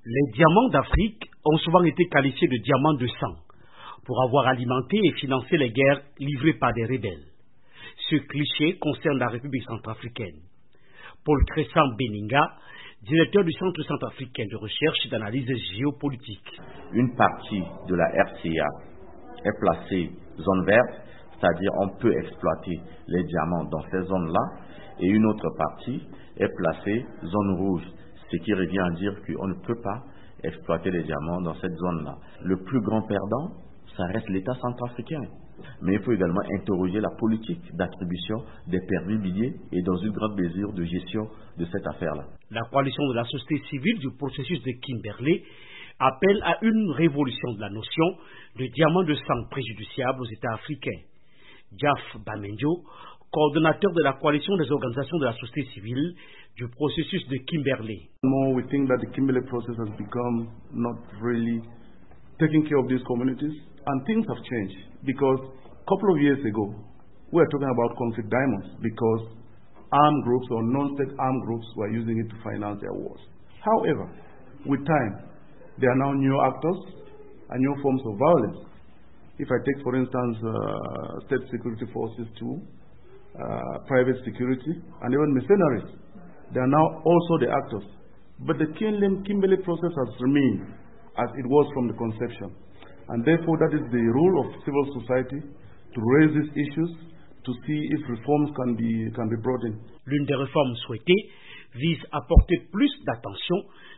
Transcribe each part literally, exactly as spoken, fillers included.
Les diamants d'Afrique ont souvent été qualifiés de diamants de sang pour avoir alimenté et financé les guerres livrées par des rebelles. Ce cliché concerne la République centrafricaine. Paul Crescent Beninga, directeur du Centre centrafricain de recherche et d'analyse géopolitique. Une partie de la R C A est placée zone verte, c'est-à-dire on peut exploiter les diamants dans ces zones-là, et une autre partie est placée zone rouge, ce qui revient à dire qu'on ne peut pas exploiter les diamants dans cette zone-là. Le plus grand perdant, ça reste l'État centrafricain. Mais il faut également interroger la politique d'attribution des permis miniers et dans une grande mesure de gestion de cette affaire-là. La coalition de la société civile du processus de Kimberley appelle à une révolution de la notion de diamant de sang préjudiciable aux États africains. Jaf Bamenjo, coordonnateur de la coalition des organisations de la société civile du processus de Kimberley. More we think that the Kimberley process has become not really taking care of these communities, and things have changed because a couple of years ago we were talking about conflict diamonds because armed groups or non-state armed groups were using it to finance their wars. However, with time, there are now new actors and new forms of violence. If I take, for instance, uh, state security forces too, uh, private security, and even mercenaries, they are now also the actors. But the Kimberley process has remained as it was from the conception. And therefore, that is the role of civil society to raise these issues, to see if reforms can be, can be brought in. L'une des réformes souhaitées vise à porter plus d'attention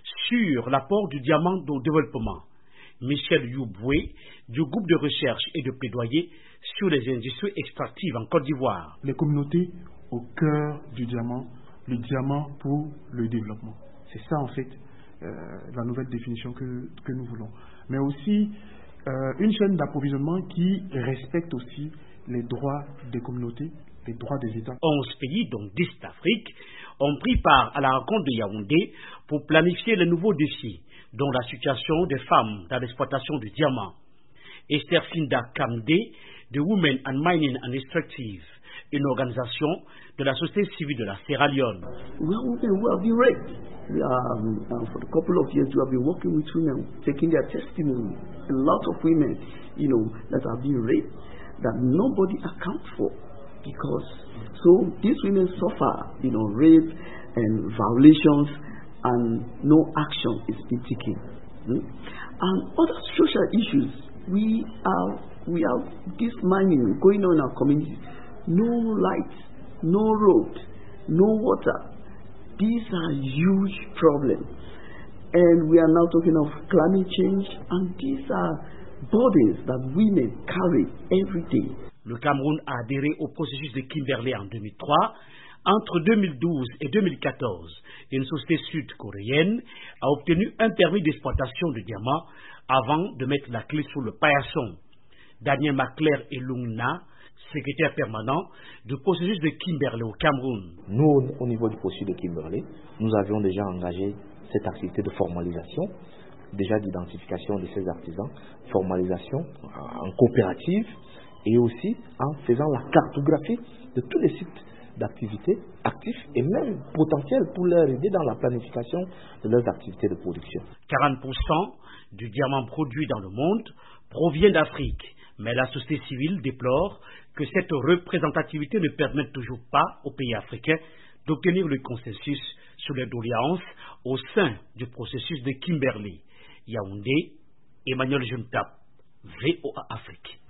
sur l'apport du diamant au développement. Michel Youboué, du groupe de recherche et de plaidoyer sur les industries extractives en Côte d'Ivoire. Les communautés au cœur du diamant, le diamant pour le développement. C'est ça en fait euh, la nouvelle définition que, que nous voulons. Mais aussi euh, une chaîne d'approvisionnement qui respecte aussi les droits des communautés, les droits des États. onze pays, dont dix d'Afrique, ont pris part à la rencontre de Yaoundé pour planifier les nouveaux défis, dont la situation des femmes dans l'exploitation du diamant. Esther Finda Kamde, de Women and Mining and Extractive, une organisation de la société civile de la Sierra Leone. We are women who have been raped. Um, uh, for a couple of years, we have been working with women, taking their testimony. A lot of women, you know, that have been raped, that nobody accounts for, because so these women suffer, you know, rape and violations, and no action is being taken. Hmm? And other social issues, we are we have this mining going on in our communities. No light, no road, no water. These are huge problems. And we are now talking of climate change, and these are burdens that women carry every day. Le Cameroun a adhéré au processus de Kimberley en deux mille trois. Entre deux mille douze et deux mille quatorze, une société sud-coréenne a obtenu un permis d'exploitation de diamants avant de mettre la clé sous le paillasson. Daniel Maclair et Lungna, secrétaire permanent du processus de Kimberley au Cameroun. Nous, au niveau du processus de Kimberley, nous avions déjà engagé cette activité de formalisation, déjà d'identification de ces artisans, formalisation en coopérative et aussi en faisant la cartographie de tous les sites d'activités actifs et même potentiels pour leur aider dans la planification de leurs activités de production. quarante pour cent du diamant produit dans le monde provient d'Afrique, mais la société civile déplore que cette représentativité ne permette toujours pas aux pays africains d'obtenir le consensus sur les doléances au sein du processus de Kimberley. Yaoundé, Emmanuel Juntap, V O A Afrique.